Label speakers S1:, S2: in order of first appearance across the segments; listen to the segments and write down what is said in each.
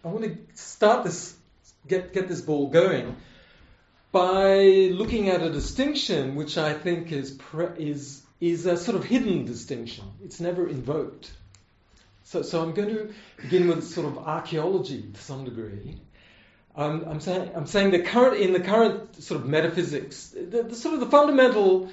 S1: want to start this, get this ball going by looking at a distinction which I think is a sort of hidden distinction. It's never invoked. So I'm going to begin with sort of archaeology to some degree. I'm saying in the current sort of metaphysics, the sort of the fundamental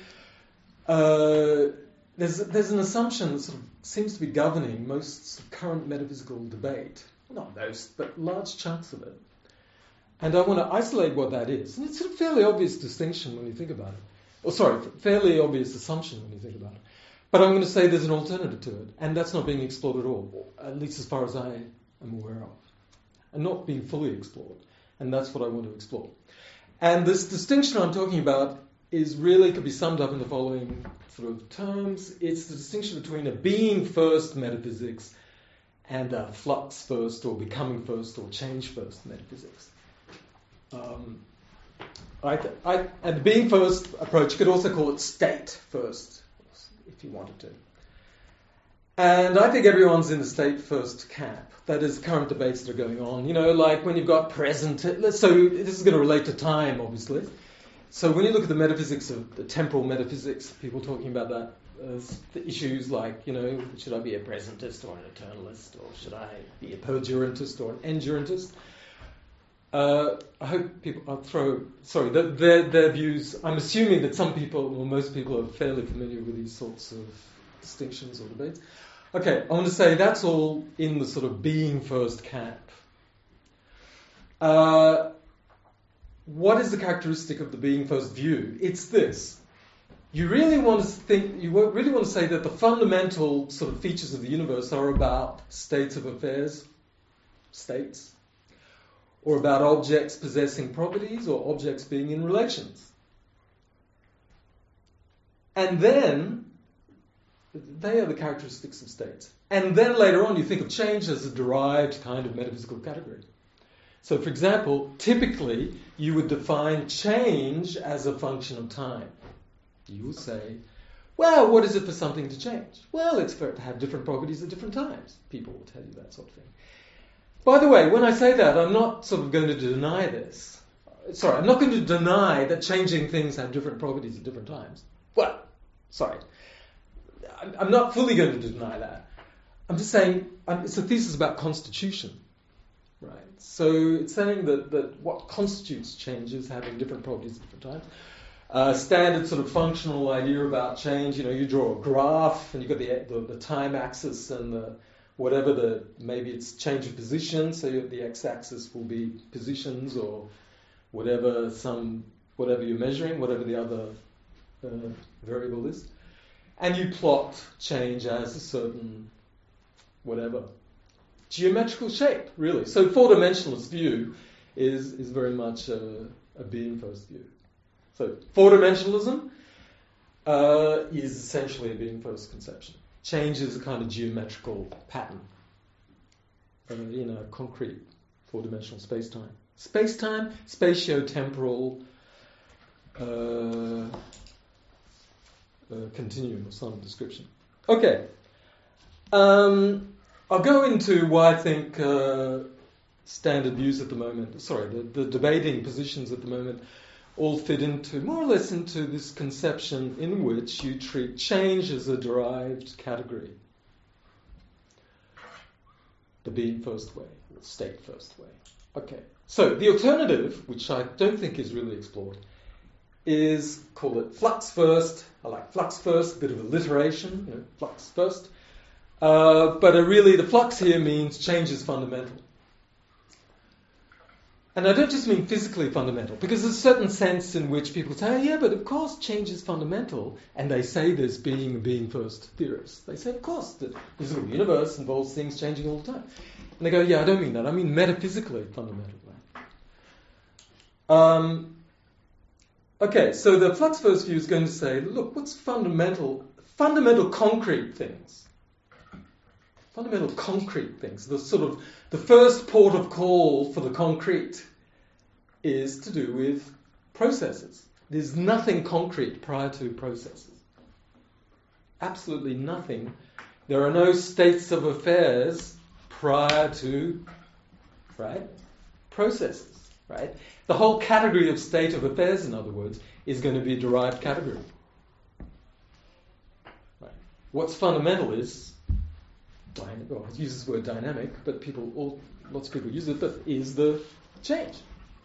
S1: there's an assumption that sort of seems to be governing most current metaphysical debate. Not most, but large chunks of it. And I want to isolate what that is. And it's a fairly obvious distinction when you think about it. Fairly obvious assumption when you think about it. But I'm going to say there's an alternative to it, and that's not being explored at all, at least as far as I am aware of, and not being fully explored. And that's what I want to explore. And this distinction I'm talking about could be summed up in the following sort of terms. It's the distinction between a being first metaphysics and a flux first or becoming first or change first metaphysics. And the being first approach, you could also call it state first, if you wanted to. And I think everyone's in the state first camp. That is current debates that are going on. Like when you've got present. So this is going to relate to time, obviously. So when you look at the metaphysics of the temporal metaphysics, people talking about that, the issues like, should I be a presentist or an eternalist, or should I be a perdurantist or an endurantist? I hope people, their views, I'm assuming that some people, or most people, are fairly familiar with these sorts of distinctions or debates. Okay, I want to say that's all in the sort of being first camp. What is the characteristic of the being first view? It's this. You really want to say that the fundamental sort of features of the universe are about states of affairs, states, or about objects possessing properties or objects being in relations. And then, they are the characteristics of states. And then later on you think of change as a derived kind of metaphysical category. So for example, typically you would define change as a function of time. You would say, well, what is it for something to change? Well, it's for it to have different properties at different times. People will tell you that sort of thing. By the way, when I say that, I'm not sort of going to deny this. I'm not going to deny that changing things have different properties at different times. I'm not fully going to deny that. I'm just saying it's a thesis about constitution, right? So it's saying that what constitutes changes having different properties at different times. Standard sort of functional idea about change, you draw a graph and you've got the time axis and maybe it's change of position, so the x-axis will be positions or whatever you're measuring, whatever the other variable is. And you plot change as a certain geometrical shape, really. So four-dimensionalist view is very much a being first view. So four-dimensionalism is essentially a being first conception. Change is a kind of geometrical pattern in a concrete four-dimensional space-time. Space-time, spatio-temporal continuum of some description. Okay. I'll go into why I think standard views at the moment, the debating positions at the moment all fit more or less into this conception in which you treat change as a derived category. The being first way, or state first way. Okay. So the alternative, which I don't think is really explored, is, call it flux first. I like flux first, a bit of alliteration, flux first. But really the flux here means change is fundamental. And I don't just mean physically fundamental, because there's a certain sense in which people say, yeah, but of course change is fundamental. And they say this being a being first theorist. They say, of course, the physical universe involves things changing all the time. And they go, yeah, I don't mean that. I mean metaphysically fundamental. Okay, so the flux first view is going to say, look, what's fundamental concrete things? Fundamental concrete things. The first port of call for the concrete is to do with processes. There's nothing concrete prior to processes. Absolutely nothing. There are no states of affairs prior to right? Processes, right? The whole category of state of affairs, in other words, is going to be a derived category. Right. What's fundamental is, well, I use this word dynamic, but lots of people use it, but is the change.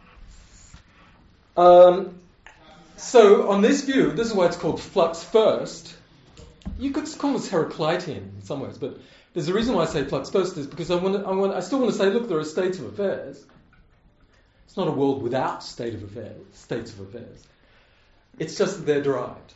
S1: So on this view, this is why it's called flux first. You could call this Heraclitean in some ways, but there's a reason why I say flux first is because I still want to say, look, there are states of affairs. It's not a world without states of affairs. It's just that they're derived.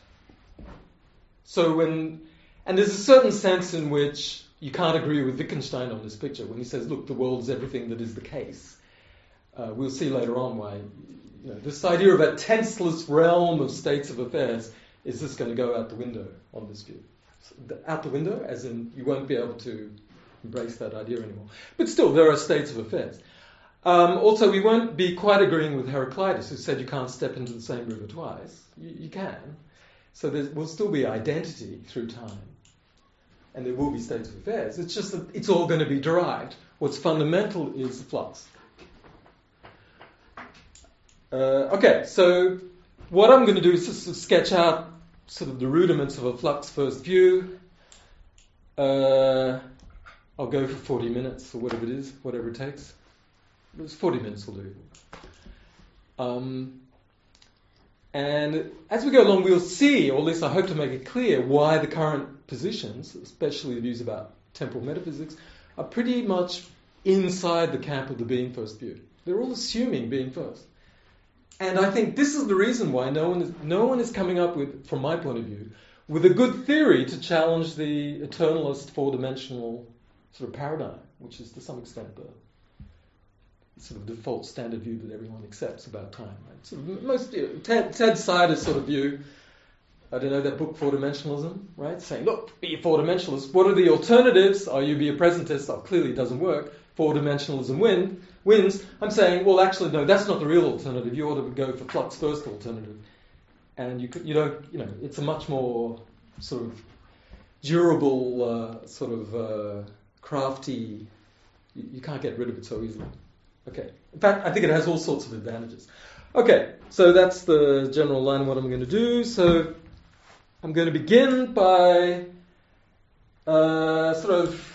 S1: And there's a certain sense in which you can't agree with Wittgenstein on this picture when he says, look, the world is everything that is the case. We'll see later on why this idea of a tenseless realm of states of affairs is just going to go out the window on this view. Out the window, as in you won't be able to embrace that idea anymore. But still, there are states of affairs. Also, we won't be quite agreeing with Heraclitus, who said you can't step into the same river twice. You can. So there will still be identity through time. And there will be states of affairs. It's just that it's all going to be derived. What's fundamental is the flux. Okay, so what I'm going to do is just sketch out sort of the rudiments of a flux first view. I'll go for 40 minutes or whatever it takes. 40 minutes will do. And as we go along, we'll see, or at least I hope to make it clear, why the current positions, especially the views about temporal metaphysics, are pretty much inside the camp of the being first view. They're all assuming being first. And I think this is the reason why no one is coming up with, from my point of view, with a good theory to challenge the eternalist four-dimensional sort of paradigm, which is to some extent the sort of default standard view that everyone accepts about time. Right? Sort of Ted Sider's sort of view, I don't know, that book Four-Dimensionalism, right? Saying, look, be a four-dimensionalist. What are the alternatives? Oh, you be a presentist. Oh, clearly it doesn't work. Four-dimensionalism wins. I'm saying, well, actually, no, that's not the real alternative. You ought to go for flux first alternative. And it's a much more sort of durable, crafty. You can't get rid of it so easily. Okay. In fact, I think it has all sorts of advantages. Okay, so that's the general line of what I'm going to do. So I'm going to begin by sort of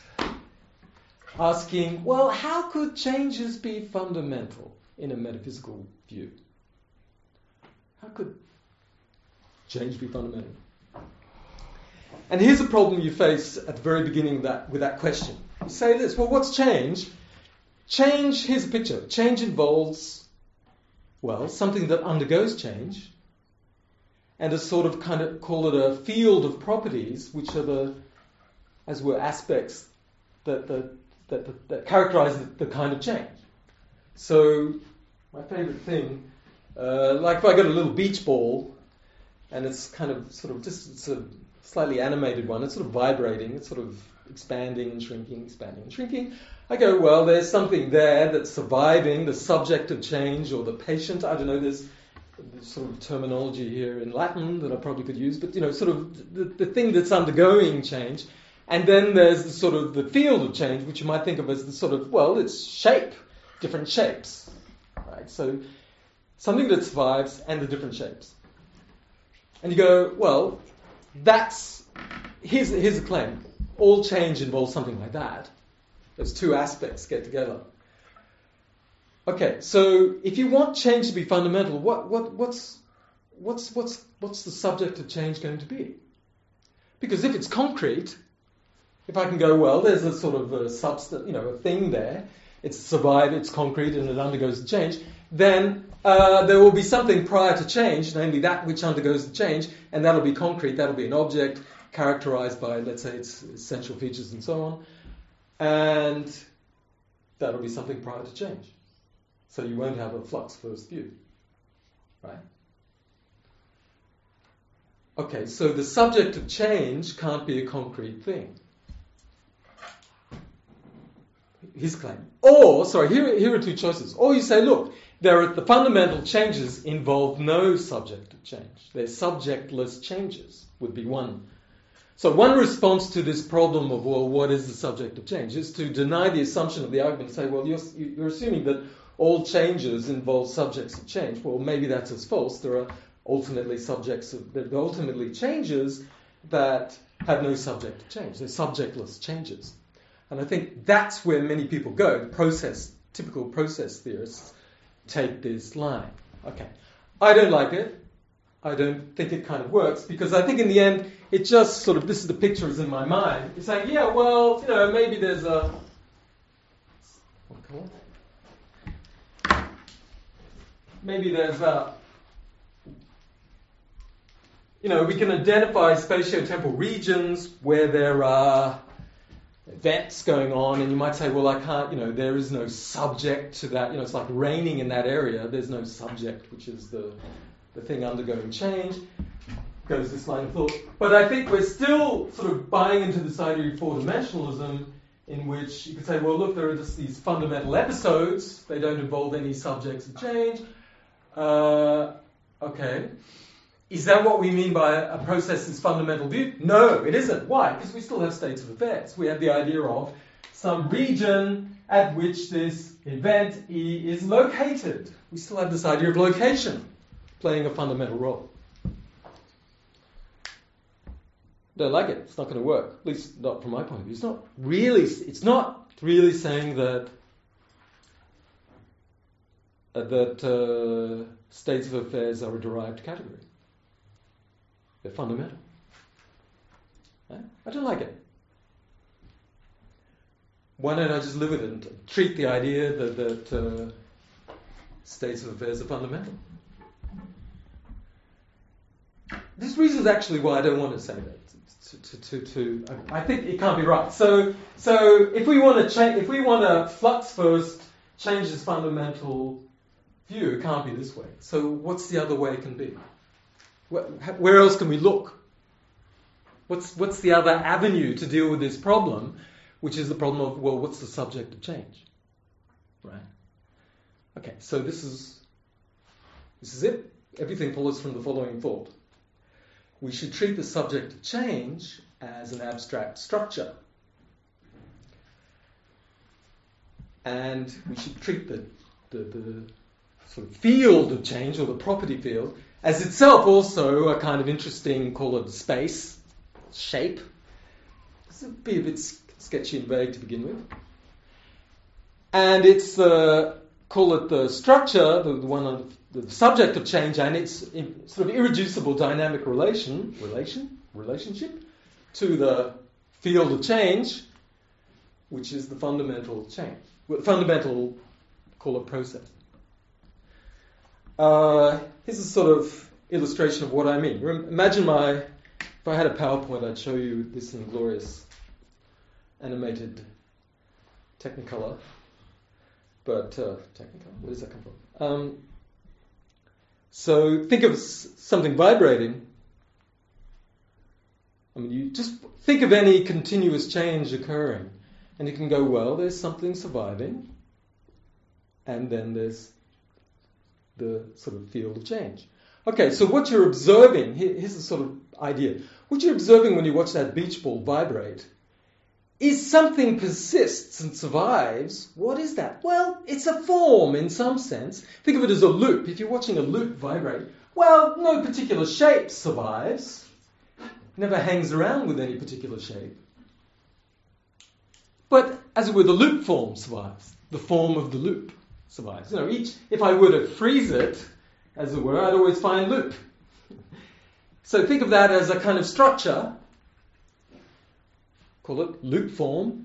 S1: asking, well, how could changes be fundamental in a metaphysical view? How could change be fundamental? And here's a problem you face at the very beginning with that question. You say this, well, what's change? Change, here's a picture. Change involves, well, something that undergoes change, and a sort of kind of call it a field of properties, which are aspects that characterize the kind of change. So, my favorite thing, like if I got a little beach ball, and it's kind of sort of just it's a slightly animated one, it's sort of vibrating, it's sort of expanding and shrinking. I go, well, there's something there that's surviving, the subject of change or the patient. I don't know, there's sort of terminology here in Latin that I probably could use, but sort of the thing that's undergoing change. And then there's the field of change, which you might think of as the sort of, well, it's shape, different shapes, right? So something that survives and the different shapes. And you go, well, here's a claim. All change involves something like that. Those two aspects get together. Okay, so if you want change to be fundamental, what's the subject of change going to be? Because if it's concrete, if I can go, well, there's a sort of a substance, a thing there, it's survived, it's concrete, and it undergoes the change, then there will be something prior to change, namely that which undergoes the change, and that'll be concrete, that'll be an object characterized by, let's say, its essential features and so on, and that'll be something prior to change. So you won't have a flux first view, right? Okay, so the subject of change can't be a concrete thing. His claim. Or, here are two choices. Or you say, look, the fundamental changes involve no subject of change. They're subjectless changes, would be one So one response to this problem of, well, what is the subject of change, is to deny the assumption of the argument and say, well, you're assuming that all changes involve subjects of change. Well, maybe that's as false. There are ultimately changes that have no subject of change. They're subjectless changes. And I think that's where many people go. Typical process theorists take this line. Okay. I don't like it. I don't think it kind of works, because I think in the end, it just sort of, this is the picture is in my mind. It's like, yeah, well, maybe there's a, maybe there's a, we can identify spatiotemporal regions where there are events going on, and you might say, well, I can't, there is no subject to that. It's like raining in that area. There's no subject, which is the thing undergoing change. Goes this line of thought. But I think we're still sort of buying into this idea of four-dimensionalism, in which you could say, well, look, there are just these fundamental episodes. They don't involve any subjects of change. Okay. Is that what we mean by a process's fundamental view? No, it isn't. Why? Because we still have states of affairs. We have the idea of some region at which this event E is located. We still have this idea of location playing a fundamental role. Don't like it. It's not going to work. At least not from my point of view. It's not really saying that states of affairs are a derived category. They're fundamental. I don't like it. Why don't I just live with it and treat the idea that states of affairs are fundamental? This reason is actually why I don't want to say that. I think it can't be right. So if we want to flux first change this fundamental view, it can't be this way. So what's the other way it can be? Where else can we look? What's the other avenue to deal with this problem, which is the problem of, well, what's the subject of change? Right? Okay, so this is it. Everything follows from the following thought. We should treat the subject of change as an abstract structure. And we should treat the sort of field of change, or the property field, as itself also a kind of interesting, call it space, shape. This would be a bit sketchy and vague to begin with. And it's call it the structure, the one on the subject of change, and its sort of irreducible dynamic relationship to the field of change, which is the fundamental change, fundamental, call it process. Here's a sort of illustration of what I mean. Imagine if I had a PowerPoint, I'd show you this in glorious animated Technicolor. But Technicolor, where does that come from? So think of something vibrating. I mean, you just think of any continuous change occurring, and you can go, well, there's something surviving, and then there's the sort of field of change. Okay, so what you're observing, here's the sort of idea. What you're observing when you watch that beach ball vibrate is something persists and survives. What is that? Well, it's a form in some sense. Think of it as a loop. If you're watching a loop vibrate, well, no particular shape survives. Never hangs around with any particular shape. But, as it were, the loop form survives. The form of the loop survives. If I were to freeze it, as it were, I'd always find loop. So think of that as a kind of structure. Call it loop form.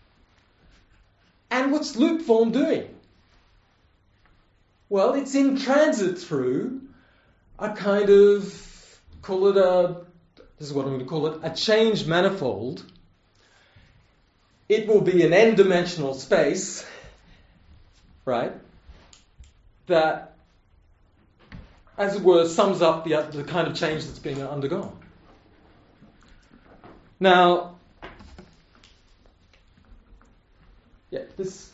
S1: And what's loop form doing? Well, it's in transit through a kind of, this is what I'm going to call it, a change manifold. It will be an n-dimensional space, right, that, as it were, sums up the kind of change that's being undergone. Now, yeah, this.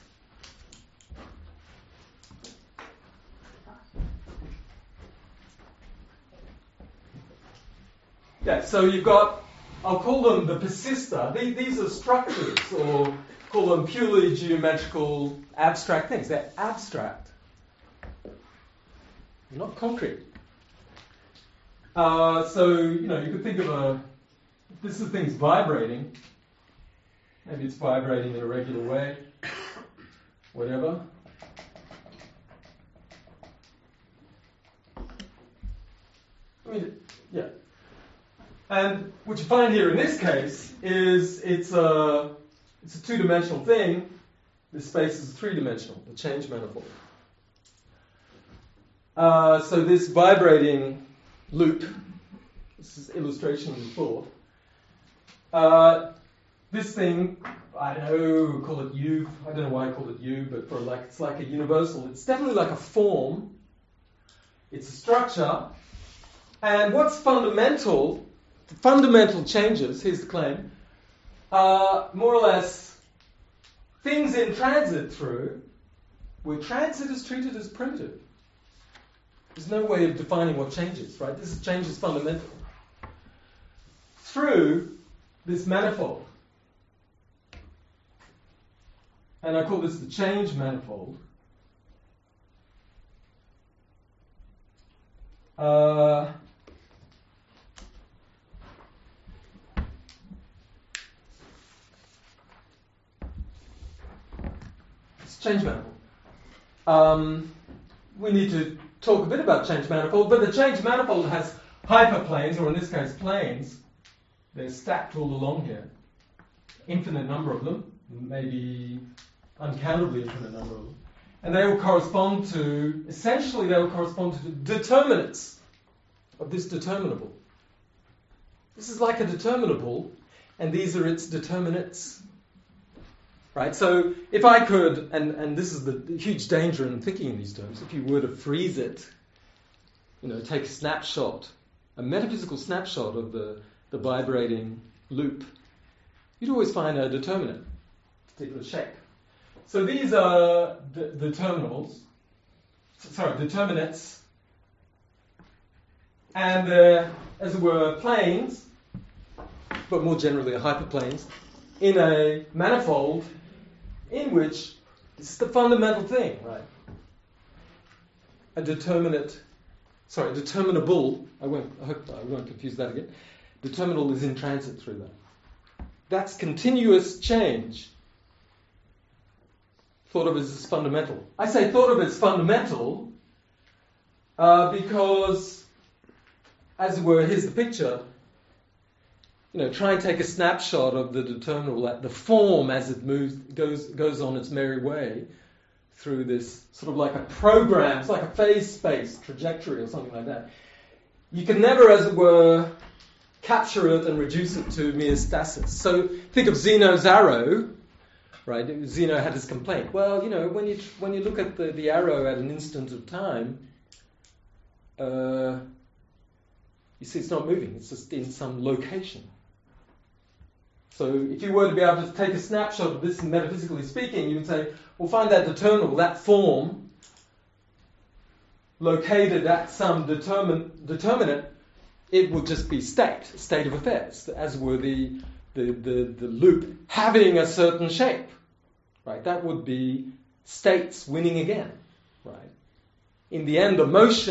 S1: Yeah, so you've got I'll call them the persister. These are structures, or call them purely geometrical abstract things. They're abstract, not concrete. So, you could think of this is things vibrating. Maybe it's vibrating in a regular way, whatever. Yeah. And what you find here in this case is it's a two-dimensional thing. This space is three-dimensional, the change manifold. So this vibrating loop, this is illustration in thought. This thing, I don't know, call it U. I don't know why I call it U, but it's like a universal. It's definitely like a form. It's a structure. And what's fundamental, the fundamental changes, here's the claim, are more or less things in transit through, where transit is treated as primitive. There's no way of defining what changes, right? This change is fundamental. Through this manifold. And I call this the change manifold. It's change manifold. We need to talk a bit about change manifold, but the change manifold has hyperplanes, or in this case planes. They're stacked all along here. Infinite number of them, maybe uncountably infinite number of them. And they will correspond to, essentially they will correspond to determinants of this determinable. This is like a determinable, and these are its determinants. Right? So if I could, and this is the huge danger in thinking in these terms, if you were to freeze it, take a snapshot, a metaphysical snapshot of the vibrating loop, you'd always find a determinant, particular shape. So these are determinants, and they're, as it were, planes, but more generally hyperplanes, in a manifold in which this is the fundamental thing, right? A determinable. I hope I won't confuse that again. Determinable is in transit through that. That's continuous change. Thought of as fundamental. I say thought of as fundamental because, as it were, here's the picture. Try and take a snapshot of the determinable, the form as it moves, goes on its merry way through this sort of like a program, it's like a phase space trajectory or something like that. You can never, as it were, capture it and reduce it to mere stasis. So think of Zeno's arrow, right? Zeno had his complaint. Well, when you look at the arrow at an instant of time, you see it's not moving. It's just in some location. So if you were to be able to take a snapshot of this, metaphysically speaking, you would say, well, find that determinable, that form, located at some determinant, it would just be state of affairs, as were the loop having a certain shape, right? That would be states winning again, right? In the end,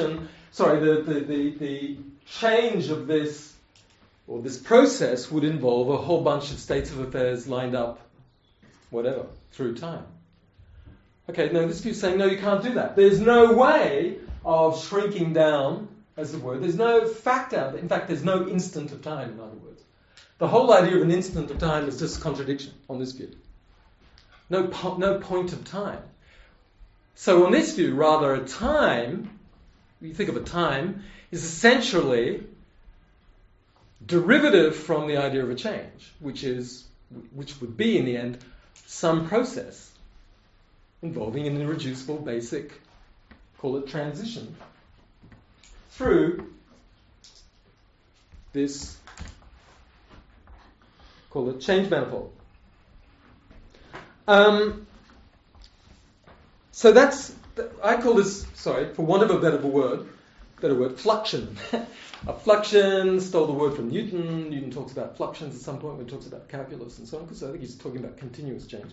S1: the change of this, or this process would involve a whole bunch of states of affairs lined up, whatever, through time. Okay, now this view is saying, no, you can't do that. There's no way of shrinking down, as it were. There's no fact out there. In fact, there's no instant of time, in other words. The whole idea of an instant of time is just a contradiction on this view. No point of time. So on this view, rather, a time, you think of a time, is essentially derivative from the idea of a change, which would be, in the end, some process involving an irreducible, basic, call it transition, through this, call it change manifold. So I call this, for want of a better word, better word, fluxion. A fluxion, stole the word from Newton. Newton talks about fluxions at some point when he talks about calculus and so on, because I think he's talking about continuous change.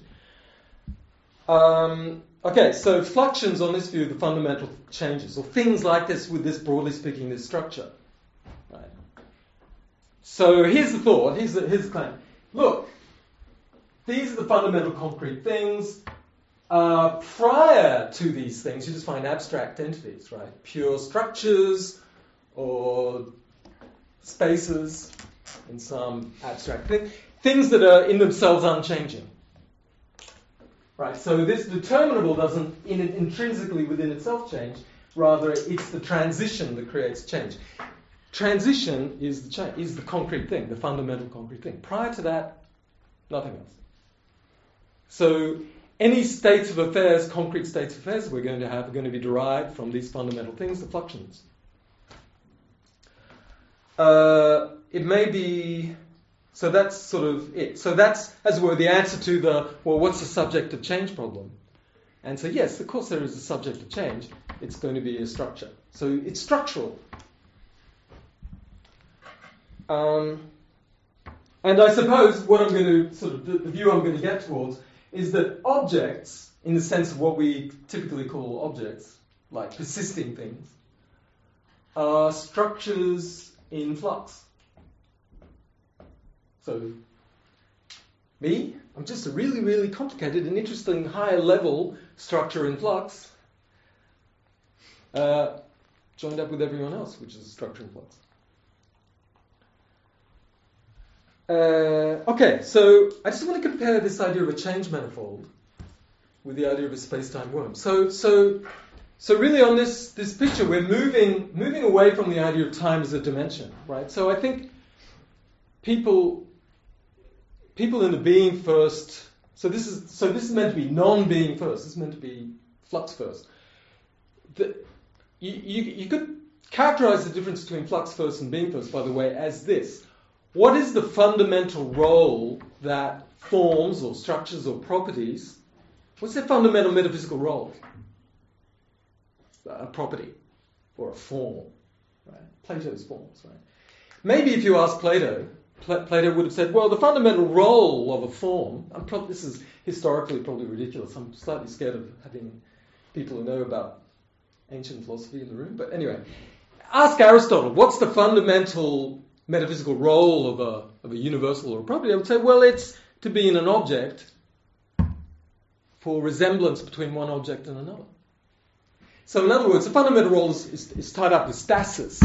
S1: Okay, so fluxions on this view are the fundamental changes, or things like this with this, broadly speaking, this structure. Right. So here's the thought, here's the claim. Look, these are the fundamental concrete things. Prior to these things, you just find abstract entities, right? Pure structures or spaces in some abstract thing. Things that are in themselves unchanging. Right, so this determinable doesn't intrinsically within itself change, rather it's the transition that creates change. Transition is the change, is the concrete thing, the fundamental concrete thing. Prior to that, nothing else. So any states of affairs, concrete states of affairs we're going to have are going to be derived from these fundamental things, the fluxions. It may be... So that's sort of it. So that's, as it were, the answer to the, well, what's the subject of change problem? And so, yes, of course there is a subject of change. It's going to be a structure. So it's structural. And I suppose what I'm going to, sort of, the view I'm going to get towards is that objects, in the sense of what we typically call objects, like persisting things, are structures in flux. So, me, I'm just a really, really complicated and interesting higher level structure in flux, joined up with everyone else, which is a structure in flux. Okay, so I just want to compare this idea of a change manifold with the idea of a space-time worm. So really on this picture, we're moving away from the idea of time as a dimension, right? So I think people in the being first. So this is meant to be non-being first. This is meant to be flux first. You could characterize the difference between flux first and being first, by the way, as this. What is the fundamental role that forms or structures or properties, what's their fundamental metaphysical role? A property or a form, right? Plato's forms, right? Maybe if you ask Plato would have said, well, the fundamental role of a form, this is historically probably ridiculous. I'm slightly scared of having people who know about ancient philosophy in the room. But anyway, ask Aristotle, what's the fundamental metaphysical role of a universal or a property? I would say, well, it's to be in an object for resemblance between one object and another. So in other words, the fundamental role is tied up with stasis.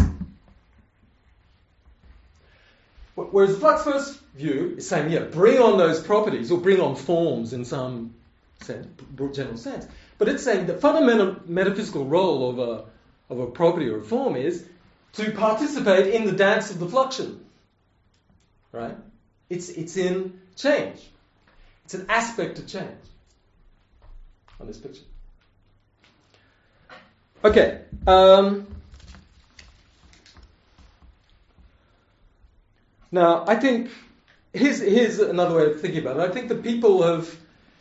S1: Whereas the flux first view is saying, yeah, bring on those properties or bring on forms in some sense, general sense. But it's saying the fundamental metaphysical role of a property or a form is to participate in the dance of the fluxion. Right? It's in change. It's an aspect of change on this picture. Okay. Now, I think here's another way of thinking about it. I think that people have,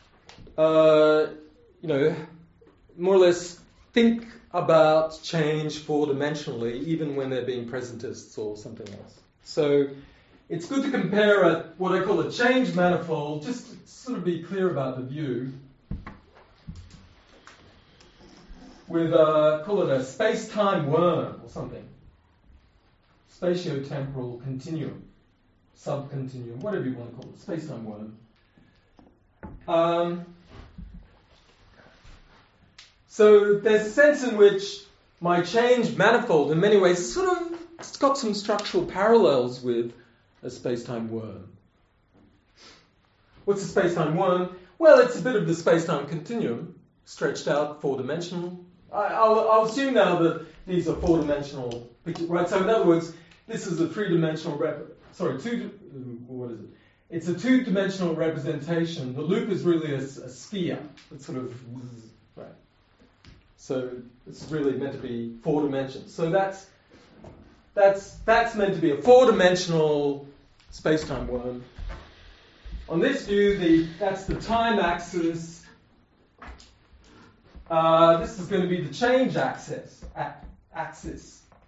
S1: more or less think about change four-dimensionally, even when they're being presentists or something else. So it's good to compare what I call a change manifold, just to sort of be clear about the view, with, call it a space-time worm or something. Spatiotemporal continuum. Subcontinuum, whatever you want to call it, space-time worm. So there's a sense in which my change manifold, in many ways, it's got some structural parallels with a space-time worm. What's a space-time worm? Well, it's a bit of the space-time continuum, stretched out, four-dimensional. I'll assume now that these are four-dimensional pictures, right? So in other words, this is a three-dimensional It's a two-dimensional representation. The loop is really a sphere. It's sort of right. So this is really meant to be four dimensions. So that's meant to be a four-dimensional space-time worm. On this view, that's the time axis. This is going to be the change axis.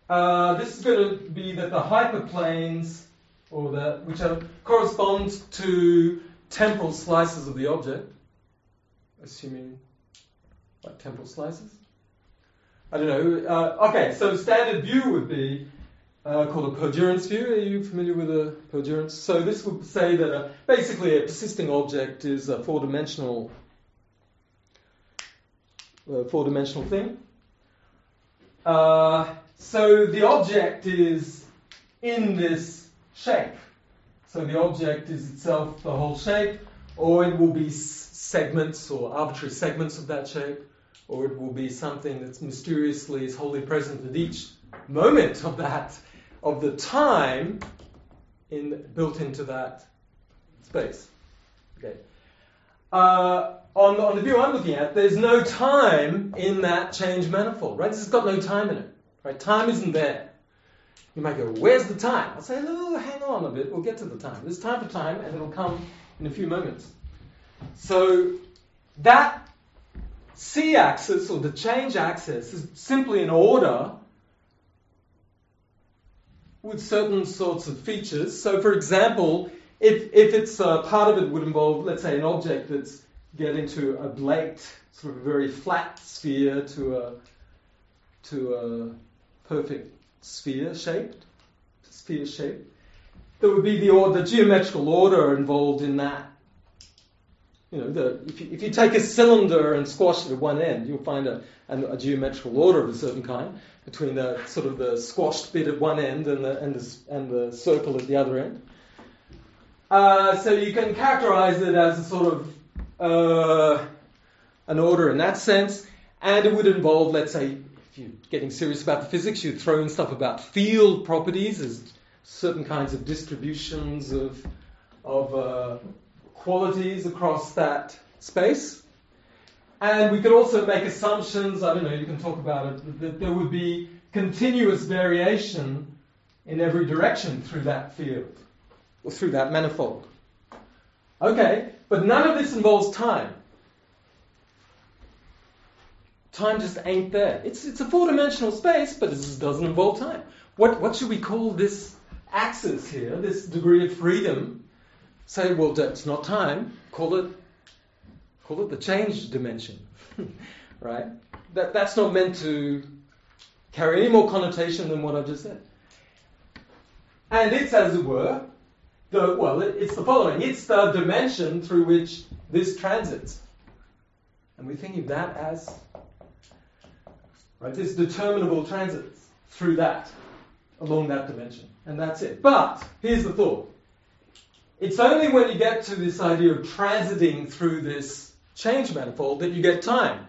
S1: this is going to be that the hyperplanes, which correspond to temporal slices of the object, assuming like temporal slices. I don't know. Okay, so standard view would be called a Perdurance view. Are you familiar with a Perdurance? So this would say that basically a persisting object is a four-dimensional thing. So the object is in this shape. So the object is itself the whole shape, or it will be segments or arbitrary segments of that shape, or it will be something that's mysteriously is wholly present at each moment of the time built into that space. Okay. On the view I'm looking at, there's no time in that change manifold, right? This has got no time in it, right? Time isn't there. You might go, where's the time? I'll say, oh, hang on a bit, we'll get to the time. There's time for time, and it'll come in a few moments. So that C-axis, or the change axis, is simply an order with certain sorts of features. So, for example, if it's part of it would involve, let's say, an object that's getting to a Blake, sort of a very flat sphere to a perfect sphere shape, there would be the geometrical order involved in that. You know, if you take a cylinder and squash it at one end, you'll find a geometrical order of a certain kind between the sort of the squashed bit at one end and the circle at the other end. So you can characterize it as a sort of an order in that sense, and it would involve, let's say, if you're getting serious about the physics, you'd throw in stuff about field properties as certain kinds of distributions of qualities across that space. And we could also make assumptions, I don't know, you can talk about it, that there would be continuous variation in every direction through that field, or through that manifold. Okay, but none of this involves time. Time just ain't there. It's a four-dimensional space, but it doesn't involve time. What should we call this axis here, this degree of freedom? Say, well, it's not time. Call it the change dimension, right? That's not meant to carry any more connotation than what I've just said. And it's, as it were, it's the following. It's the dimension through which this transits. And we're thinking of that as, right, this determinable transits through that, along that dimension. And that's it. But here's the thought. It's only when you get to this idea of transiting through this change manifold that you get time.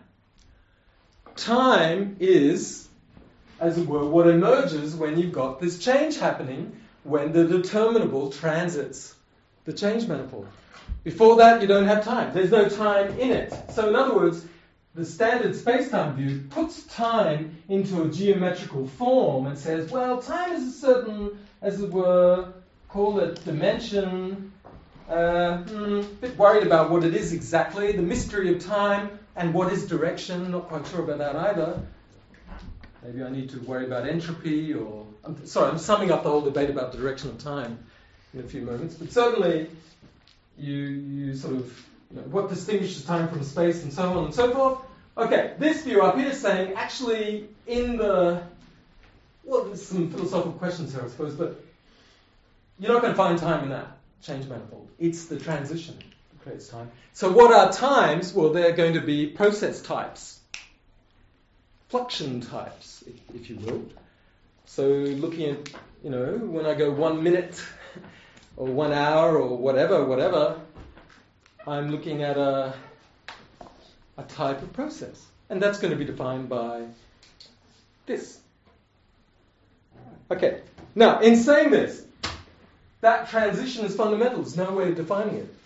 S1: Time is, as it were, what emerges when you've got this change happening, when the determinable transits the change manifold. Before that, you don't have time. There's no time in it. So in other words, the standard space-time view puts time into a geometrical form and says, well, time is a certain, as it were, call it dimension. A bit worried about what it is exactly, the mystery of time and what is direction, not quite sure about that either. Maybe I need to worry about entropy I'm summing up the whole debate about the direction of time in a few moments. But certainly you sort of, what distinguishes time from space and so on and so forth. Okay, this view up here is saying actually there's some philosophical questions here I suppose, but you're not going to find time in that change manifold. It's the transition that creates time. So what are times? Well, they're going to be process types, fluxion types, if you will. So looking at, when I go 1 minute or 1 hour or whatever, I'm looking at a type of process. And that's going to be defined by this. Okay. Now, in saying this, that transition is fundamental. There's no way of defining it.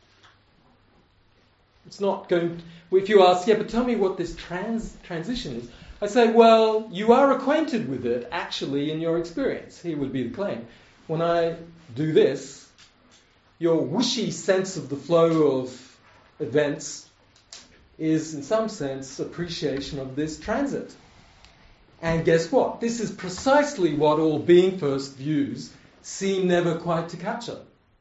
S1: It's not going... If you ask, but tell me what this transition is, I say, well, you are acquainted with it, actually, in your experience. Here would be the claim. When I do this, your wishy sense of the flow of events is, in some sense, appreciation of this transit. And guess what? This is precisely what all being first views seem never quite to capture,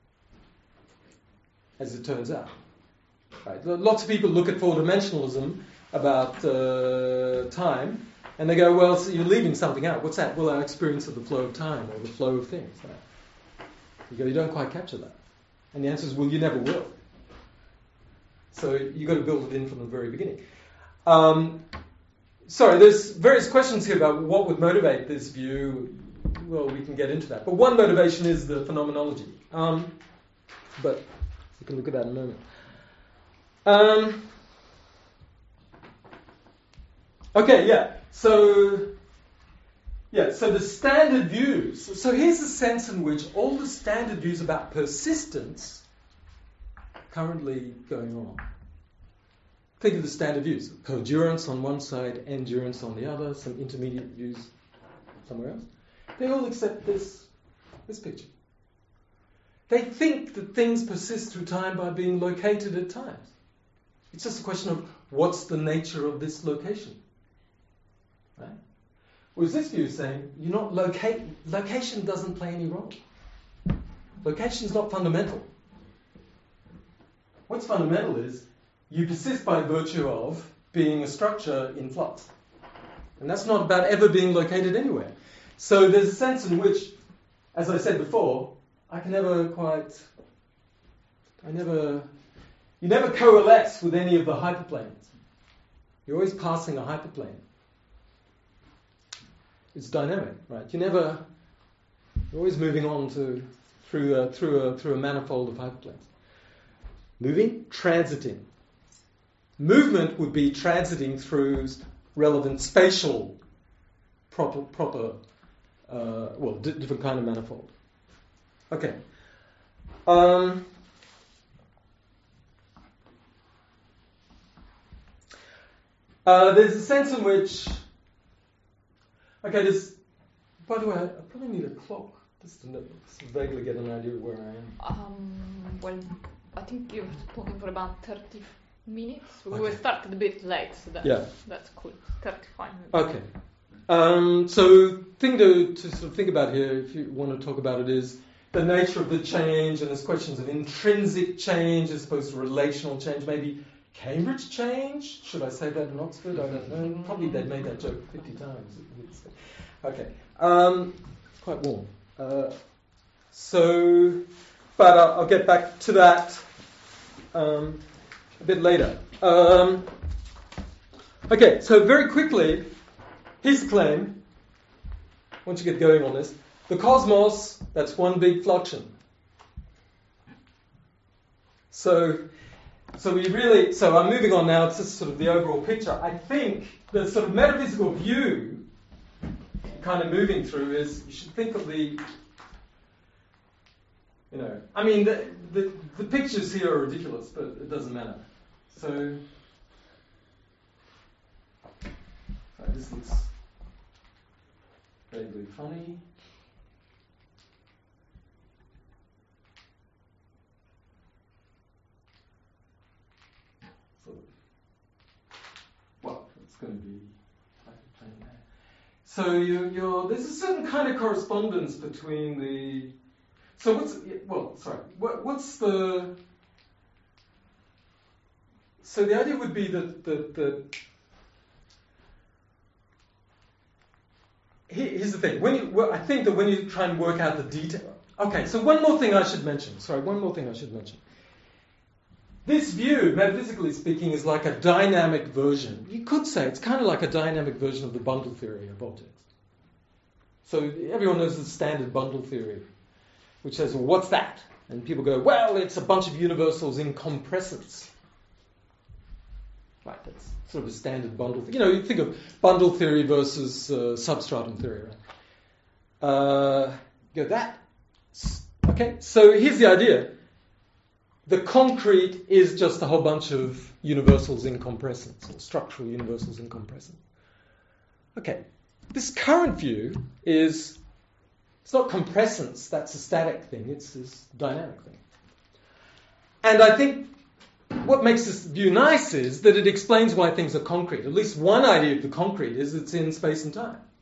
S1: as it turns out. Right? Lots of people look at four-dimensionalism about time, and they go, well, so you're leaving something out. What's that? Well, our experience of the flow of time or the flow of things. Right? You go, you don't quite capture that. And the answer is, well, you never will. So you've got to build it in from the very beginning. Sorry, there's various questions here about what would motivate this view. Well, we can get into that. But one motivation is the phenomenology. But we can look at that in a moment. Okay, yeah. So the standard views. So here's a sense in which all the standard views about persistence are currently going on. Think of the standard views. Coherence on one side, endurance on the other, some intermediate views somewhere else. They all accept this picture. They think that things persist through time by being located at times. It's just a question of what's the nature of this location. Right? Whereas this view is saying, location doesn't play any role. Location is not fundamental. What's fundamental is you persist by virtue of being a structure in flux. And that's not about ever being located anywhere. So there's a sense in which, as I said before, you never coalesce with any of the hyperplanes. You're always passing a hyperplane. It's dynamic, right? You're always moving on through a manifold of hyperplanes. Moving, transiting. Movement would be transiting through relevant spatial proper different kind of manifold. Okay. There's a sense in which... Okay, by the way, I probably need a clock just to vaguely get an idea of where I am.
S2: Well, I think you've spoken for about 30 minutes. We started a bit late, so that's cool. 35 minutes.
S1: Okay. So thing to sort of think about here, if you want to talk about it, is the nature of the change, and there's questions of intrinsic change as opposed to relational change. Maybe Cambridge change? Should I say that in Oxford? I don't know. Probably they've made that joke 50 times. Okay. It's quite warm. But I'll get back to that a bit later. Okay, so very quickly, here's the claim. Once you get going on this, the cosmos, that's one big fluxion. So I'm moving on now to sort of the overall picture. I think the sort of metaphysical view, kind of moving through, is you should think of the pictures here are ridiculous, but it doesn't matter. So this looks vaguely funny. It's going to be hyperplane there. So there's a certain kind of correspondence between the. So what's the. So the idea would be that here's the thing. I think that when you try and work out the detail. Okay, so one more thing I should mention. This view, metaphysically speaking, is like a dynamic version. You could say it's kind of like a dynamic version of the bundle theory of objects. So everyone knows the standard bundle theory, which says, well, what's that? And people go, well, it's a bunch of universals in compressence. Right, that's sort of a standard bundle theory. You think of bundle theory versus substratum theory, right? Okay, so here's the idea. The concrete is just a whole bunch of universals in compressance, or structural universals in compressance. Okay, this current view it's not compressance, that's a static thing, it's this dynamic thing. And I think what makes this view nice is that it explains why things are concrete. At least one idea of the concrete is it's in space and time.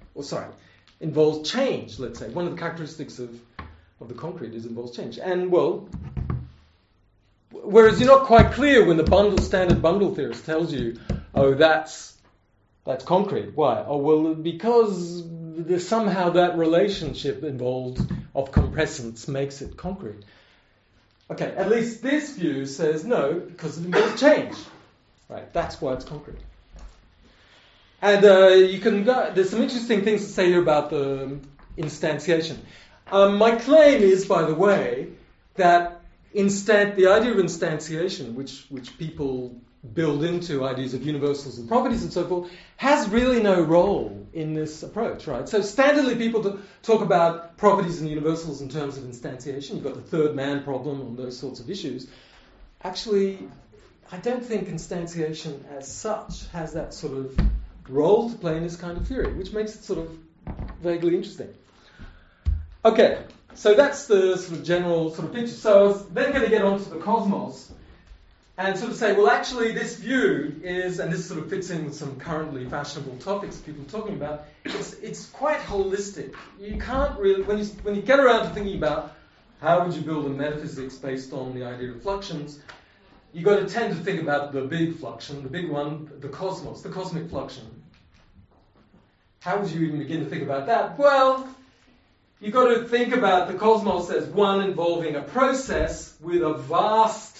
S1: involves change, let's say. One of the characteristics of the concrete is it involves change. And, well, whereas you're not quite clear when the standard bundle theorist tells you, oh, that's concrete. Why? Oh, well, because there's somehow that relationship involved of compressants makes it concrete. Okay, at least this view says no, because it involves change. Right, that's why it's concrete. And there's some interesting things to say here about the instantiation. My claim is, by the way, that the idea of instantiation, which people build into ideas of universals and properties and so forth, has really no role in this approach, right? So standardly people talk about properties and universals in terms of instantiation. You've got the third man problem on those sorts of issues. Actually, I don't think instantiation as such has that sort of role to play in this kind of theory, which makes it sort of vaguely interesting. Okay, so that's the sort of general sort of picture. So I was then going to get onto the cosmos and sort of say, well, actually, this view is, and this sort of fits in with some currently fashionable topics people are talking about, it's quite holistic. You can't really, when you get around to thinking about how would you build a metaphysics based on the idea of fluxions, you've got to tend to think about the big fluxion, the big one, the cosmos, the cosmic fluxion. How would you even begin to think about that? Well, you've got to think about the cosmos as one involving a process with a vast,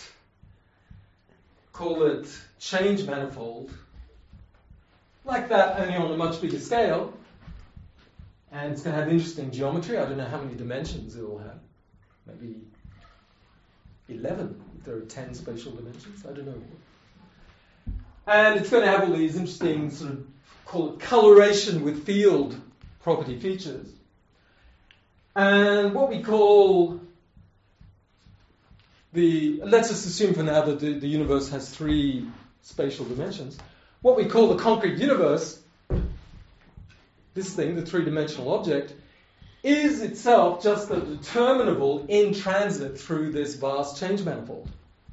S1: call it change manifold, like that, only on a much bigger scale. And it's going to have interesting geometry. I don't know how many dimensions it will have. Maybe 11, if there are 10 spatial dimensions. I don't know. And it's going to have all these interesting sort of, call it coloration with field property features. And what we call let's just assume for now that the universe has 3 spatial dimensions. What we call the concrete universe, this thing, the 3-dimensional object, is itself just a determinable in transit through this vast change manifold.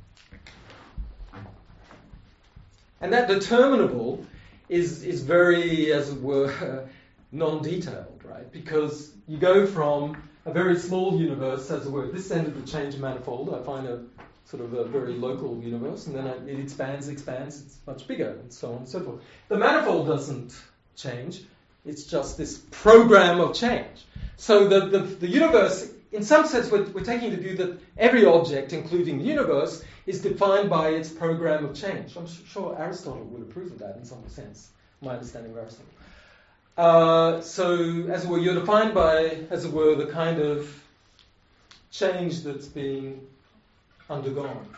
S1: And that determinable is very, as it were, non-detailed, right? Because you go from a very small universe, as it were, this end of the change manifold, I find a sort of a very local universe, and then it expands, it's much bigger, and so on and so forth. The manifold doesn't change, it's just this program of change. So the universe, in some sense, we're taking the view that every object, including the universe, is defined by its program of change. I'm sure Aristotle would approve of that in some sense, my understanding of Aristotle. So, as it were, you're defined by, as it were, the kind of change that's being undergone.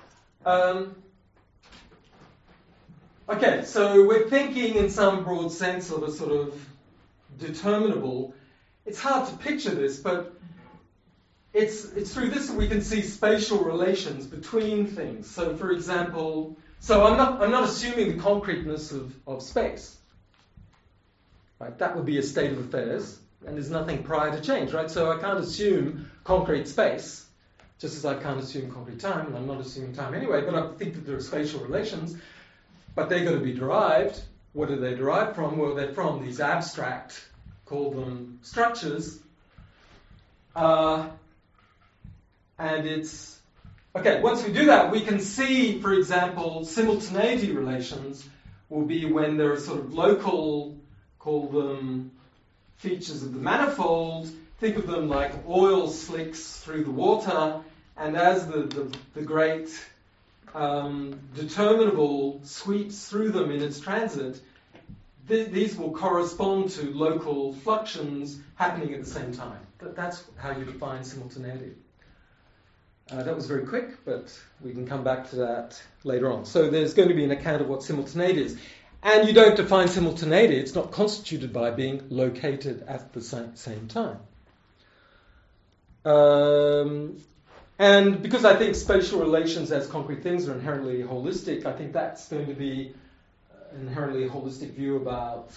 S1: Okay, so we're thinking in some broad sense of a sort of determinable. It's hard to picture this, but it's through this that we can see spatial relations between things. So, for example, I'm not assuming the concreteness of space. Right, that would be a state of affairs, and there's nothing prior to change, right? So I can't assume concrete space, just as I can't assume concrete time, and I'm not assuming time anyway, but I think that there are spatial relations, but they're going to be derived. What are they derived from? Well, they're from these abstract, call them structures, and it's, okay, once we do that, we can see, for example, simultaneity relations will be when there are sort of local, call them features of the manifold. Think of them like oil slicks through the water, and as the great determinable sweeps through them in its transit, these will correspond to local fluxions happening at the same time. That's how you define simultaneity. That was very quick, but we can come back to that later on. So there's going to be an account of what simultaneity is. And you don't define simultaneity. It's not constituted by being located at the same time. And because I think spatial relations as concrete things are inherently holistic, I think that's going to be an inherently holistic view about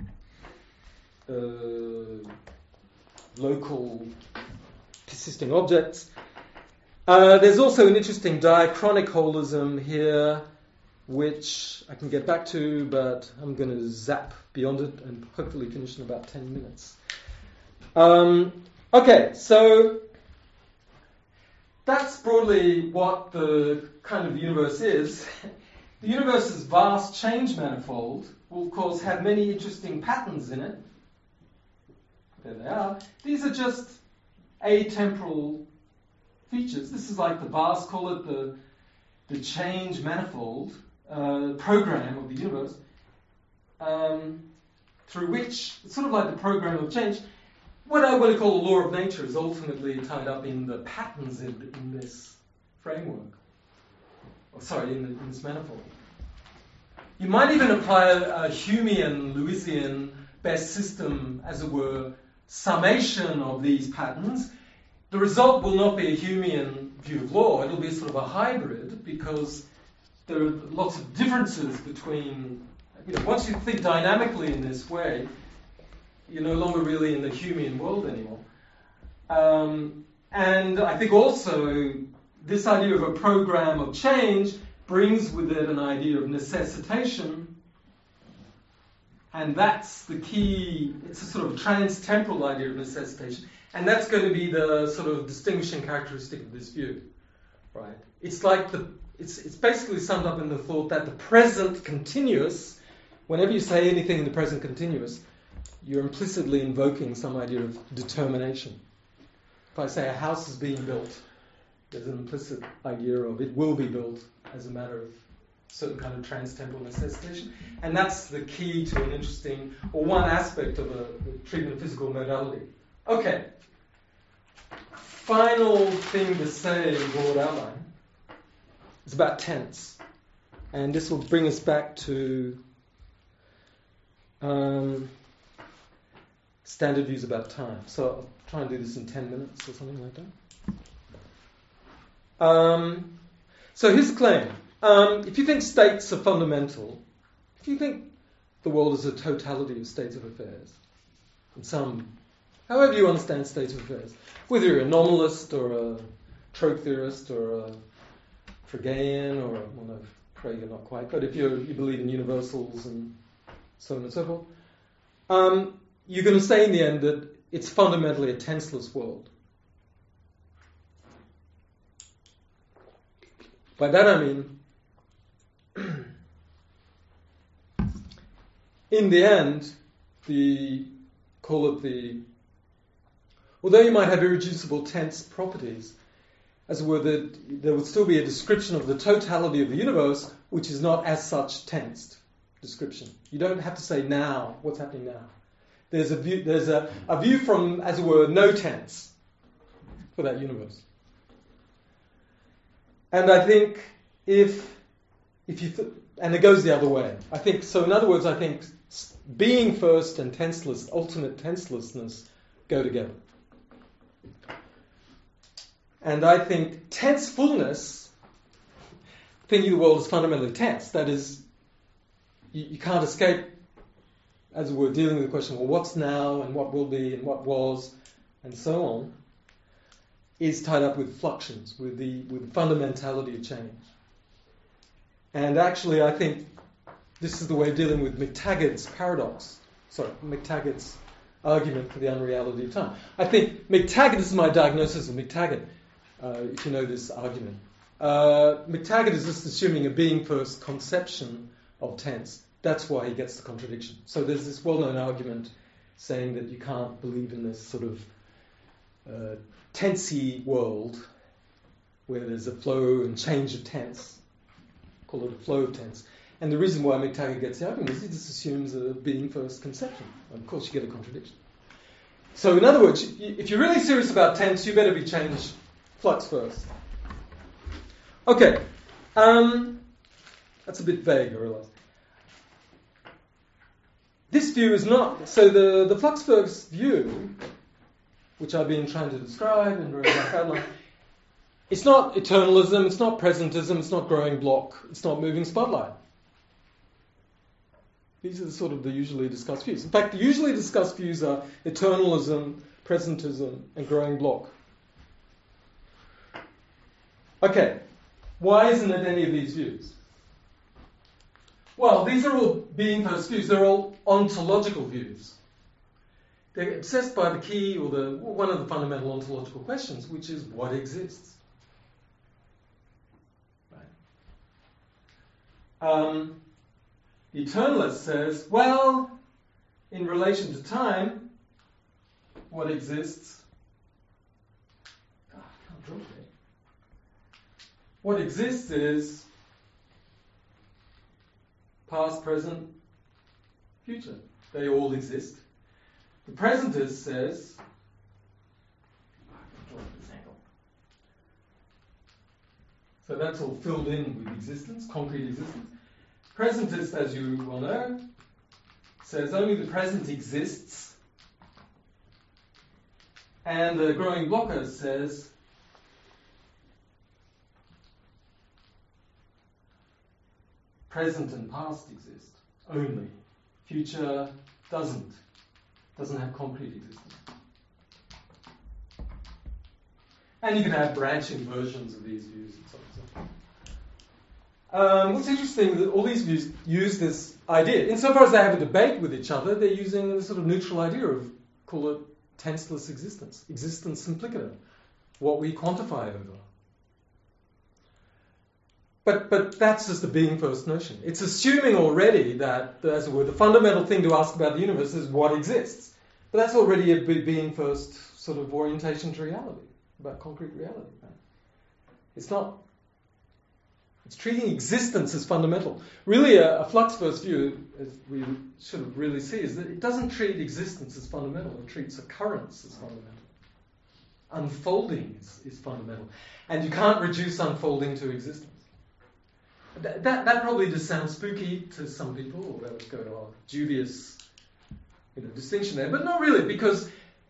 S1: local persisting objects. There's also an interesting diachronic holism here which I can get back to, but I'm going to zap beyond it and hopefully finish in about 10 minutes. Okay, so that's broadly what the kind of universe is. The universe's vast change manifold will, of course, have many interesting patterns in it. There they are. These are just atemporal features. This is like the vast, call it the change manifold program of the universe, through which, it's sort of like the program of change. What I want to call the law of nature is ultimately tied up in the patterns in this framework. In this manifold. You might even apply a Humean, Lewisian best system, as it were, summation of these patterns. The result will not be a Humean view of law. It'll be sort of a hybrid, because there are lots of differences between, once you think dynamically in this way, you're no longer really in the Humean world anymore. And I think also this idea of a program of change brings with it an idea of necessitation, and that's the key. It's a sort of trans-temporal idea of necessitation, and that's going to be the sort of distinguishing characteristic of this view, right? It's like it's basically summed up in the thought that the present continuous, whenever you say anything in the present continuous, you're implicitly invoking some idea of determination. If I say a house is being built, there's an implicit idea of it will be built as a matter of certain kind of trans-temporal necessitation. And that's the key to an interesting, or one aspect of a treatment of physical modality. Okay. Final thing to say in broad outline is about tense. And this will bring us back to standard views about time. So I'll try and do this in 10 minutes or something like that. So here's the claim. If you think states are fundamental, if you think the world is a totality of states of affairs, however you understand states of affairs, whether you're a nominalist or a trope theorist or a Fregean or Frege not quite, but if you believe in universals and so on and so forth, you're going to say in the end that it's fundamentally a tenseless world. By that I mean, in the end, although you might have irreducible tense properties, as it were, there would still be a description of the totality of the universe, which is not as such tensed description. You don't have to say now, what's happening now. There's a view from, as it were, no tense for that universe. And I think and it goes the other way. I think so. In other words, I think being first and tenseless, ultimate tenselessness, go together. And I think tensefulness, thinking the world is fundamentally tense. That is, you can't escape, as it were, dealing with the question, well, what's now and what will be and what was, and so on, is tied up with fluxions, with the fundamentality of change. And actually, I think this is the way of dealing with McTaggart's McTaggart's argument for the unreality of time. I think McTaggart is my diagnosis of McTaggart, if you know this argument. McTaggart is just assuming a being-first conception of tense. That's why he gets the contradiction. So there's this well-known argument saying that you can't believe in this sort of tensy world where there's a flow and change of tense. Call it a flow of tense. And the reason why McTaggart gets the argument is he just assumes a being-first conception. And of course, you get a contradiction. So in other words, if you're really serious about tense, you better be change flux first. Okay. That's a bit vague, I realise. This view is not... So the Fluxberg's view, which I've been trying to describe in very rough outline, it's not eternalism, it's not presentism, it's not growing block, it's not moving spotlight. These are sort of the usually discussed views. In fact, the usually discussed views are eternalism, presentism, and growing block. Okay, why isn't it any of these views? Well, these are all being first views. They're all ontological views. They're obsessed by the key or one of the fundamental ontological questions, which is what exists. Right. The eternalist says, well, in relation to time, what exists? God, I can't draw it. What exists is past, present, future. They all exist. The presentist says, so that's all filled in with existence, concrete existence. Presentist, as you well know, says only the present exists. And the growing blocker says present and past exist only. Future doesn't have concrete existence. And you can have branching versions of these views and so on and so forth. What's interesting is that all these views use this idea. Insofar as they have a debate with each other, they're using a sort of neutral idea of, call it tenseless existence, existence implicatum, what we quantify over. But that's just the being first notion. It's assuming already that, as it were, the fundamental thing to ask about the universe is what exists. But that's already a being first sort of orientation to reality, about concrete reality. Right? It's treating existence as fundamental. Really, a flux first view, as we should really see, is that it doesn't treat existence as fundamental. It treats occurrence as fundamental. Unfolding is fundamental. And you can't reduce unfolding to existence. That probably just sounds spooky to some people, or they'll go to a dubious distinction there, but not really, because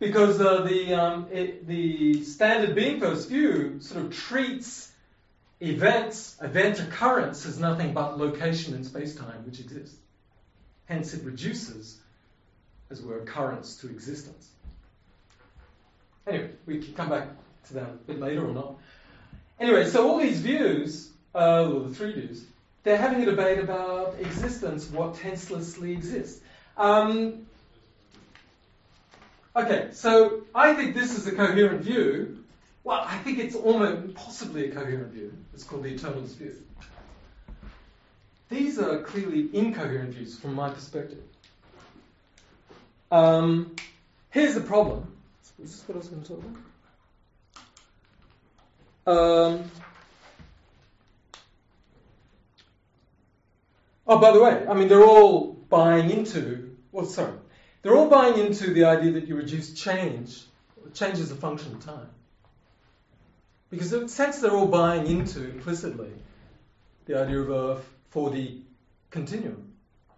S1: the standard being first view sort of treats event occurrence as nothing but location in space-time which exists. Hence it reduces, as it were, occurrence to existence. Anyway, we can come back to that a bit later or not. Anyway, so all these views, or the three views, they're having a debate about existence, what tenselessly exists. Okay, so I think this is a coherent view. Well, I think it's almost possibly a coherent view. It's called the eternalist view. These are clearly incoherent views from my perspective. Here's the problem. Is this what I was going to talk about? Oh, by the way, I mean, they're all buying into the idea that you reduce change is a function of time. Because in a sense they're all buying into, implicitly, the idea of a 4D continuum.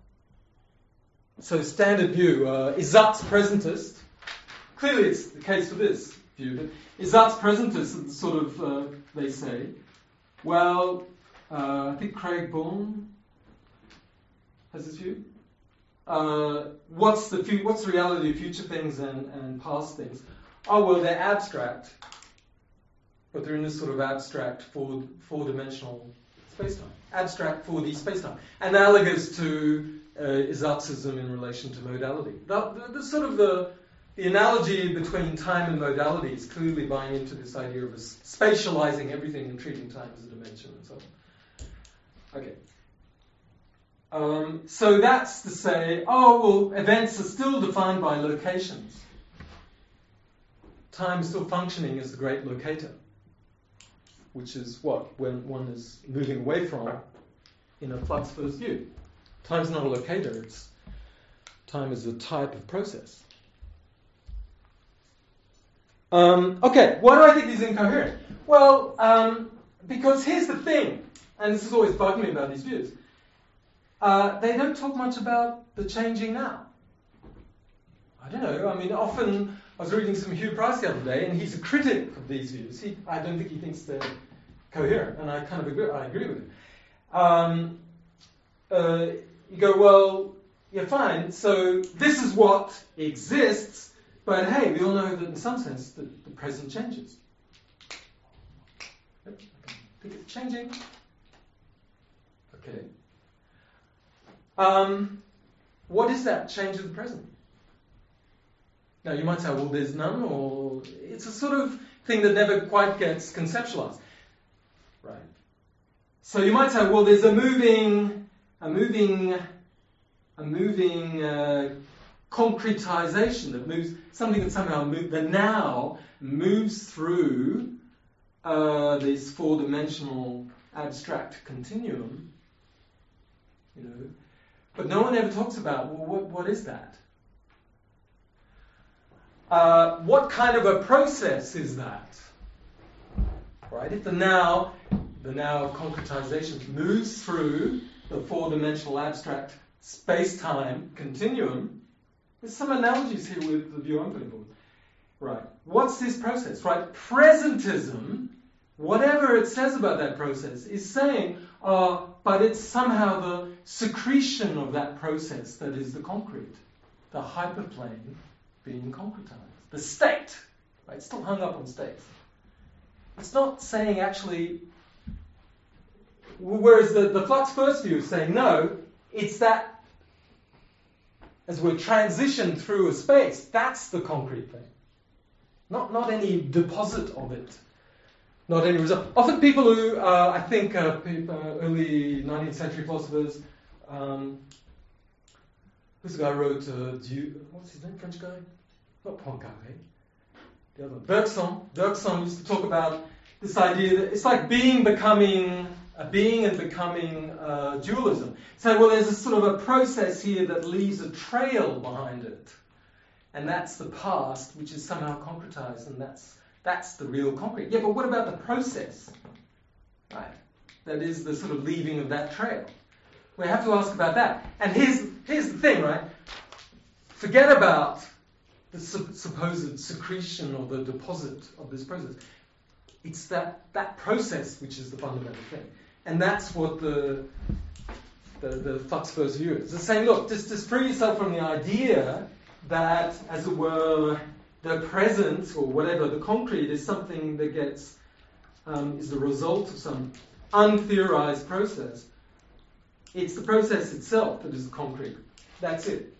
S1: So standard view, Izzat's presentist, clearly it's the case for this view, but Izzat's presentist sort of, they say, well, I think Craig Bourne has this view. What's the reality of future things and past things? Oh, well, they're abstract, but they're in this sort of abstract four-dimensional space-time. Abstract 4D space-time. Analogous to Izzatsism in relation to modality. The sort of the analogy between time and modality is clearly buying into this idea of spatializing everything and treating time as a dimension and so on. Okay. So that's to say, events are still defined by locations. Time is still functioning as the great locator, which is when one is moving away from in a flux first view. Time's not a locator, time is a type of process. Okay, why do I think these are incoherent? Well, because here's the thing, and this has always bugged me about these views. They don't talk much about the changing now. I don't know. I mean, often I was reading some Hugh Price the other day, and he's a critic of these views. I don't think he thinks they're coherent, and I kind of agree. I agree with him. You go, well, yeah, fine. So this is what exists, but hey, we all know that in some sense the present changes. Yep, I think it's changing. Okay. What is that change of the present? Now you might say, well, there's none, or it's a sort of thing that never quite gets conceptualized, right? So you might say, well, there's a moving concretization that moves, something that somehow the now moves through this four-dimensional abstract continuum, but no one ever talks about, well, what is that? What kind of a process is that? Right? If the now concretization moves through the four-dimensional abstract space-time continuum, there's some analogies here with the view I'm putting forward. Right. What's this process? Right. Presentism, whatever it says about that process, is saying, but it's somehow the secretion of that process that is the concrete, the hyperplane being concretized, the state. Right. It's still hung up on states. It's not saying actually. Whereas the flux first view is saying no, it's that. As we're transitioned through a space, that's the concrete thing. Not any deposit of it. Not any result. Often people who, I think, early 19th century philosophers, who's the guy who wrote, what's his name, French guy? Not Poincaré. The other one. Bergson used to talk about this idea that it's like being and becoming dualism. So, well, there's a sort of a process here that leaves a trail behind it. And that's the past, which is somehow concretized, and that's the real concrete. Yeah, but what about the process? Right? That is the sort of leaving of that trail. We have to ask about that. And here's the thing, right? Forget about the supposed secretion or the deposit of this process. It's that process which is the fundamental thing. And that's what the flux first view is. It's saying, look, just free yourself from the idea that, as it were, the present or whatever, the concrete is something that is the result of some untheorized process. It's the process itself that is the concrete. That's it.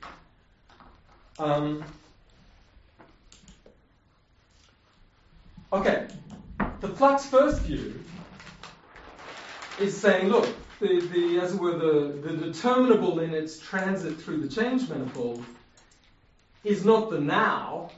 S1: Okay. The flux first view is saying, look, as it were, the determinable in its transit through the change manifold is not the now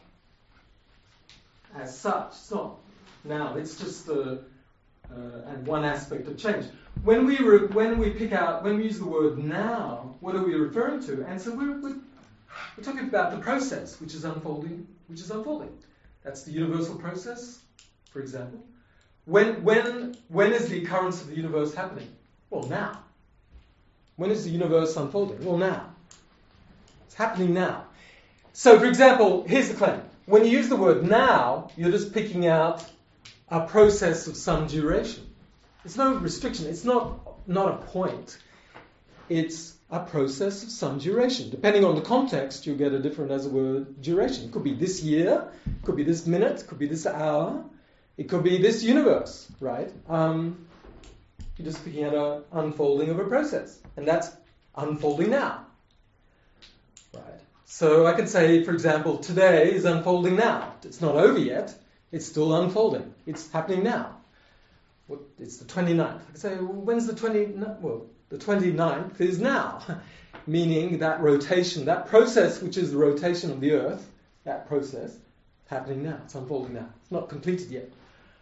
S1: as such. It's not now. It's just and one aspect of change. When we use the word now, what are we referring to? And so we're talking about the process which is unfolding. That's the universal process, for example. When is the occurrence of the universe happening? Well, now. When is the universe unfolding? Well, now. It's happening now. So, for example, here's the claim. When you use the word now, you're just picking out a process of some duration. There's no restriction. It's not a point. It's a process of some duration. Depending on the context, you'll get a different, as it were, duration. It could be this year, it could be this minute, it could be this hour, it could be this universe, right? You're just picking out an unfolding of a process. And that's unfolding now. Right? So I can say, for example, today is unfolding now. It's not over yet. It's still unfolding. It's happening now. It's the 29th. I can say, well, when's the 29th? Well, the 29th is now. Meaning that rotation, that process which is the rotation of the Earth, that process, happening now. It's unfolding now. It's not completed yet.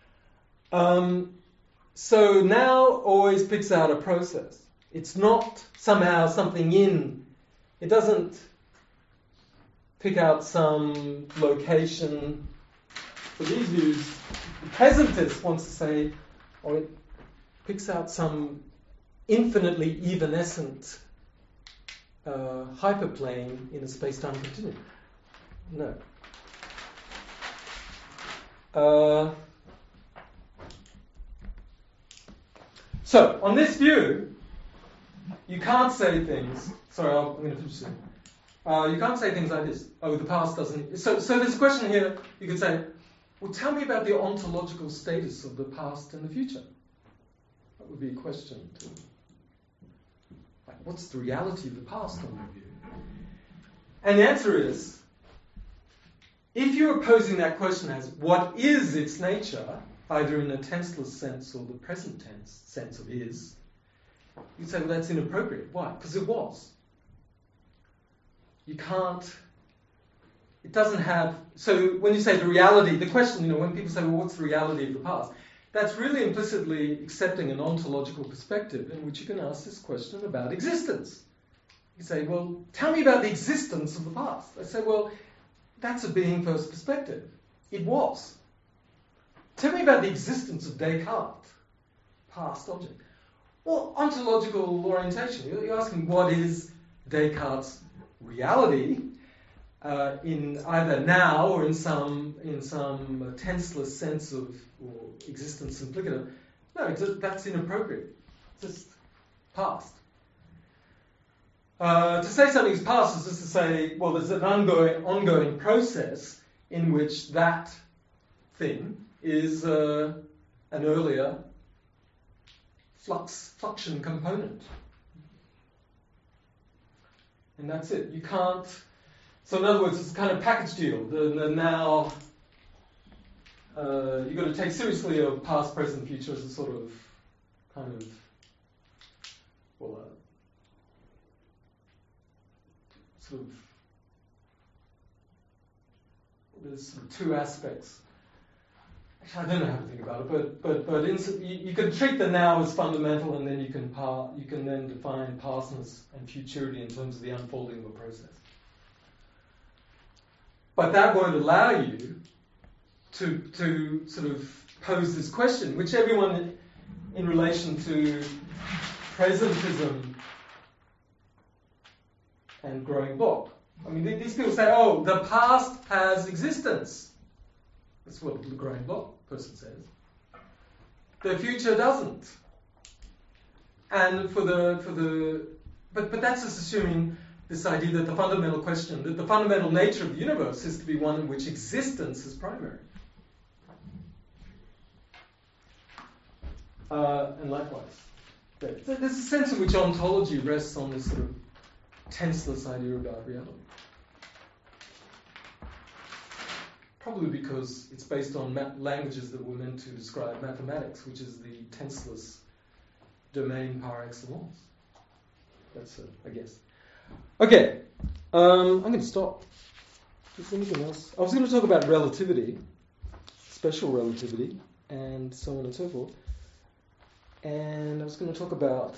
S1: So now always picks out a process. It's not somehow something in. It doesn't pick out some location. For these views, the presentist wants to say, or it picks out some infinitely evanescent hyperplane in a space-time continuum. No. So, on this view, you can't say things. Sorry, I'm going to finish soon. You can't say things like this. Oh, the past doesn't. So there's a question here. You could say, well, tell me about the ontological status of the past and the future. That would be a question. what's the reality of the past on your view? And the answer is, if you're posing that question as what is its nature, either in a tenseless sense or the present tense sense of is, you say, well, that's inappropriate. Why? Because it was. You can't, it doesn't have, so when you say the reality, the question, when people say, well, what's the reality of the past? That's really implicitly accepting an ontological perspective in which you can ask this question about existence. You say, well, tell me about the existence of the past. I say, well, that's a being first perspective. It was. Tell me about the existence of Descartes, past object. Well, ontological orientation. You're asking what is Descartes' reality in either now or in some tenseless sense of or existence implicative. No, that's inappropriate. It's just past. To say something's past is just to say, well, there's an ongoing process in which that thing is an earlier fluxion component. And that's it. You can't... So in other words, it's a kind of package deal. The now... you've got to take seriously of past, present, future as a sort of kind of... well, sort of... there's sort of two aspects. Actually, I don't know how to think about it, but you can treat the now as fundamental, and then you can then define pastness and futurity in terms of the unfolding of a process. But that won't allow you to sort of pose this question, which everyone in relation to presentism and growing block. I mean, these people say, oh, the past has existence. That's what the growing block person says. The future doesn't. And but that's just assuming this idea that the fundamental question, that the fundamental nature of the universe is to be one in which existence is primary. And likewise. There's a sense in which ontology rests on this sort of tenseless idea about reality. Probably because it's based on languages that were meant to describe mathematics, which is the tenseless domain par excellence. That's I guess. Okay, I'm going to stop. Is there anything else? I was going to talk about relativity, special relativity, and so on and so forth. And I was going to talk about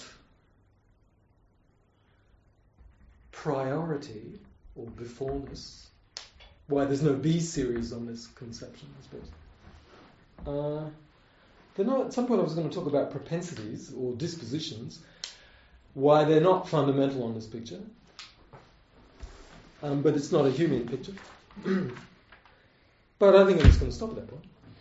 S1: priority or beforeness. Why there's no B series on this conception, I suppose. Then at some point I was going to talk about propensities or dispositions, why they're not fundamental on this picture. But it's not a Humean picture. But I think I'm just going to stop at that point.